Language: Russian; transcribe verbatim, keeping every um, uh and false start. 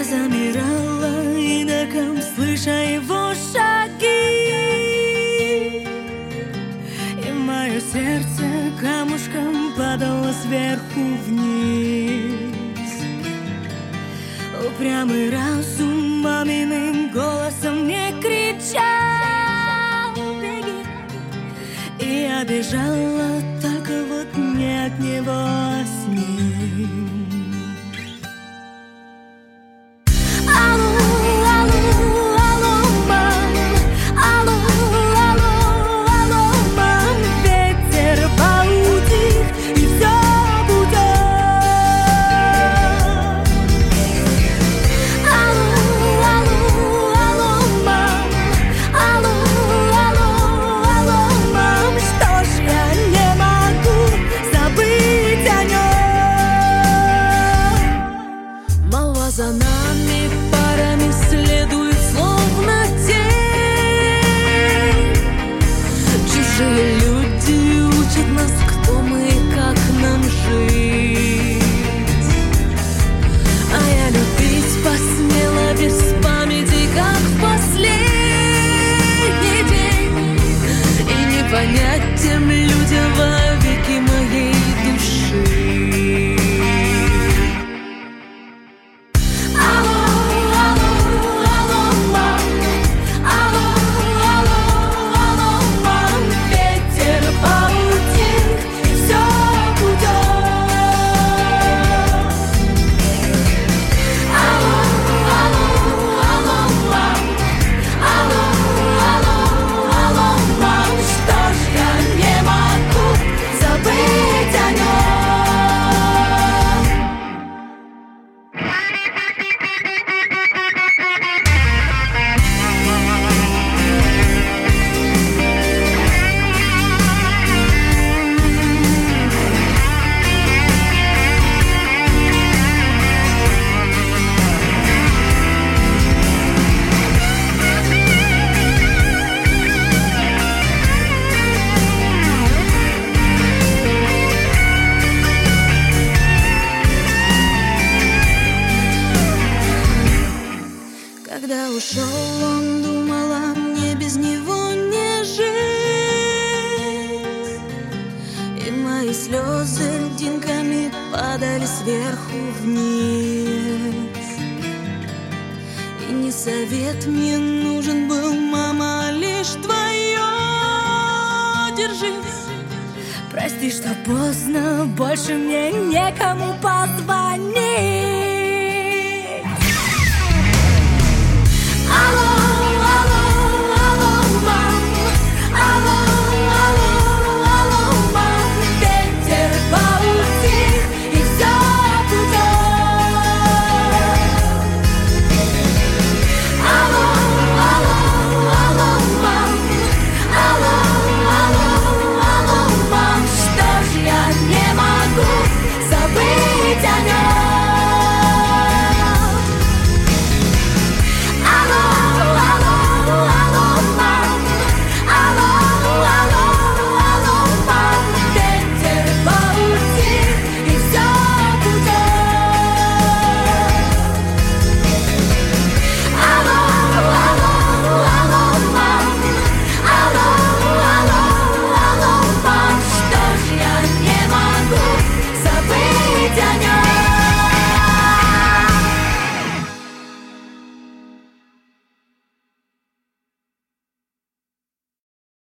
замирала иноком, слыша его шаги, и мое сердце камушком падало сверху вниз. Упрямый разум маминым голосом мне кричал: беги. И я бежала, только вот не от него, а с ним. За нами парами следует словно тень. Чужие люди учат нас, кто мы и как нам жить. А я любить посмела без памяти, как в последний день. И не понять тем людям вовеки моей души. Когда ушел он, думала, мне без него не жить. И мои слезы льдинками падали сверху вниз. И не совет мне нужен был, мама, а лишь твое. Держись. Прости, что поздно, больше мне некому позвонить.